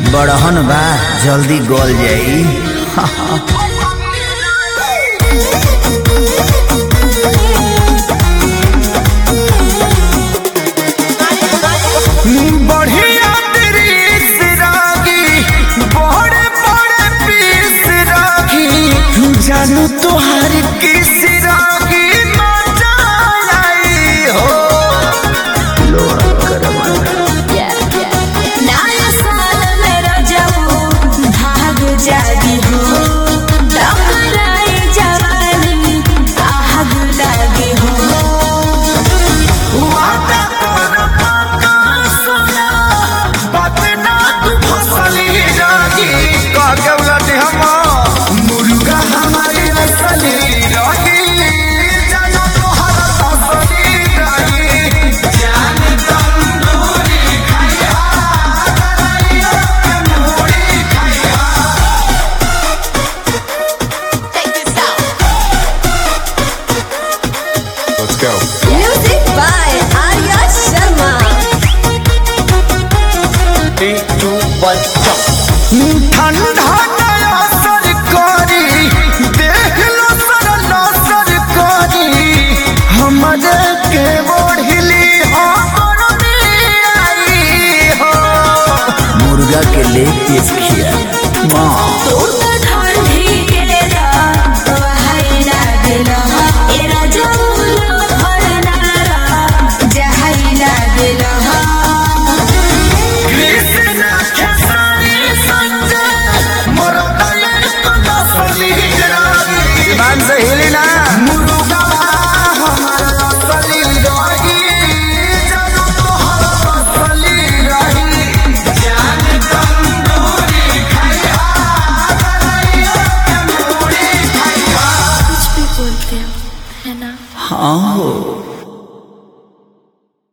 बड़हन बा जल्दी गल जाई। बढ़िया दृश्य रागी बड़े बड़े पीस रागी जानू तुहार किस रागी मजा आई हो। लोहा करवाना जागी हो जवानी आग लागी हो। वादा कर पाका सोना बात ना तू फसली रागी का केवला दे हम मुर्गा हमारी नस्ली रागी जानो तोहरा फसली रागी जान तंदूरी खाया कराइयो के मूड़ी खाया। Let's go. Music by Arya Sharma. 3, 2, 1, jump. ठंडा नया सरकारी देख लो सरला सरकारी हमारे के बढ़ली हमर आई हो। मुर्गा के ले पीस खिया माँ तू तो ठंडी केला वही लागेला ए राजौला भरनारा जहई लागेला। कृष्ण खेसारी संजय मोर दले तो नसली रागी ईमान से हिली ना मुर्गा हमारा असली रागी जानो तोहरा असली रागी जान तंदूरी खाया कराइयो के मूड़ी खाया। कुछ भी बोलते हो है ना। हाँ हो।